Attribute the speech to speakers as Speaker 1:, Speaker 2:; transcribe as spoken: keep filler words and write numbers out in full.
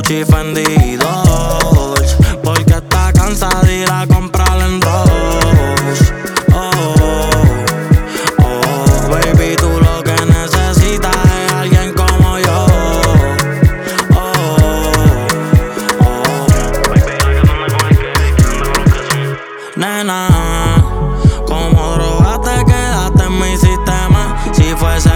Speaker 1: Gucci, Fendi y Dolce, porque está cansada de ir a comprarla en Ross. Oh, oh, baby, tú lo que necesitas es alguien como yo. Oh, oh, nena,